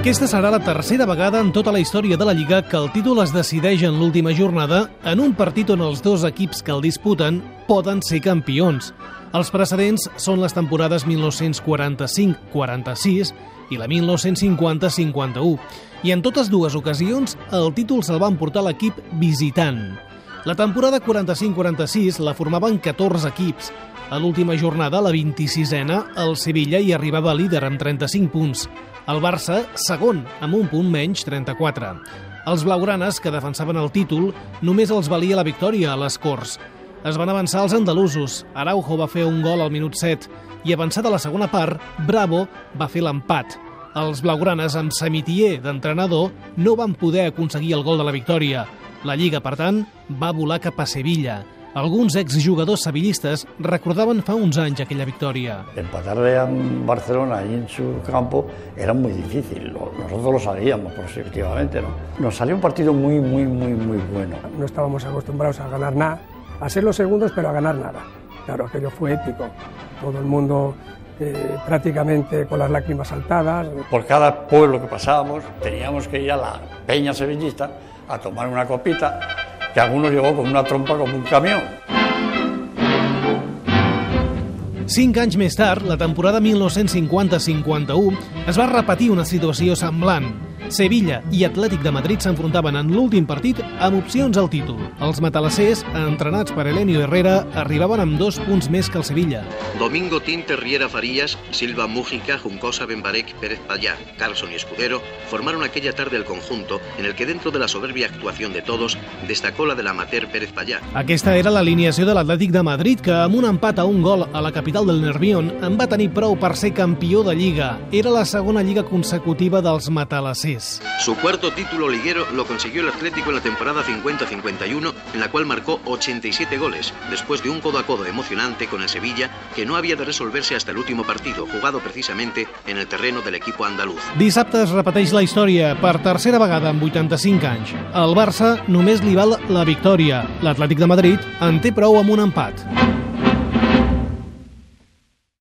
Aquesta serà la tercera vegada en tota la història de la Lliga que el títol es decideix en l'última jornada en un partit on els dos equips que el disputen poden ser campions. Els precedents són les temporades 1945-46 i la 1950-51. I en totes dues ocasions el títol se'l va emportar l'equip visitant. La temporada 45-46 la formaven 14 equips. A l'última jornada, la 26a, el Sevilla hi arribava líder amb 35 punts. El Barça, segon, amb un punt menys, 34. Els blaugranes, que defensaven el títol, només els valia la victòria a les Corts. Es van avançar els andalusos. Araujo va fer un gol al minut 7 i, avançada la segona part, Bravo va fer l'empat. Els blaugranes, amb Samitier d'entrenador, no van poder aconseguir el gol de la victòria. La Lliga, per tant, va volar cap a Sevilla. Alguns exjugadors sevillistes recordaven fa uns anys aquella victòria. Empatarle a Barcelona allí en su campo era muy difícil. Nosotros lo sabíamos, positivamente, ¿no? Nos salió un partido muy bueno. No estábamos acostumbrados a ganar nada, a ser los segundos, pero a ganar nada. Claro, aquello fue épico. Todo el mundo prácticamente con las lágrimas saltadas. Por cada pueblo que pasábamos teníamos que ir a la peña sevillista a tomar una copita, que algunos llegó con una trompa com un camió. 5 anys més tard, la temporada 1950-51, es va repetir una situació semblant. Sevilla i Atlètic de Madrid s'enfrontaven en l'últim partit amb opcions al títol. Els matalassers, entrenats per Elenio Herrera, arribaven amb 2 punts més que el Sevilla. Domingo Tinte, Riera Farías, Silva Mújica, Juncosa, Benbarek, Pérez Payá, Carlson y Escudero formaron aquella tarde el conjunto en el que, dentro de la soberbia actuación de todos, destacó la del amateur Pérez Payá. Aquesta era l'alineació de l'Atlètic de Madrid, que amb un empat a un gol a la capital del Nervión en va tenir prou per ser campió de Lliga. Era la segona Lliga consecutiva dels matalassers. Su cuarto título liguero lo consiguió el Atlético en la temporada 50-51, en la cual marcó 87 goles, después de un codo a codo emocionante con el Sevilla, que no había de resolverse hasta el último partido, jugado precisamente en el terreno del equipo andaluz. Dissabte es repeteix la història per tercera vegada en 85 anys. Al Barça només li val la victòria. L'Atlètic de Madrid en té prou amb un empat.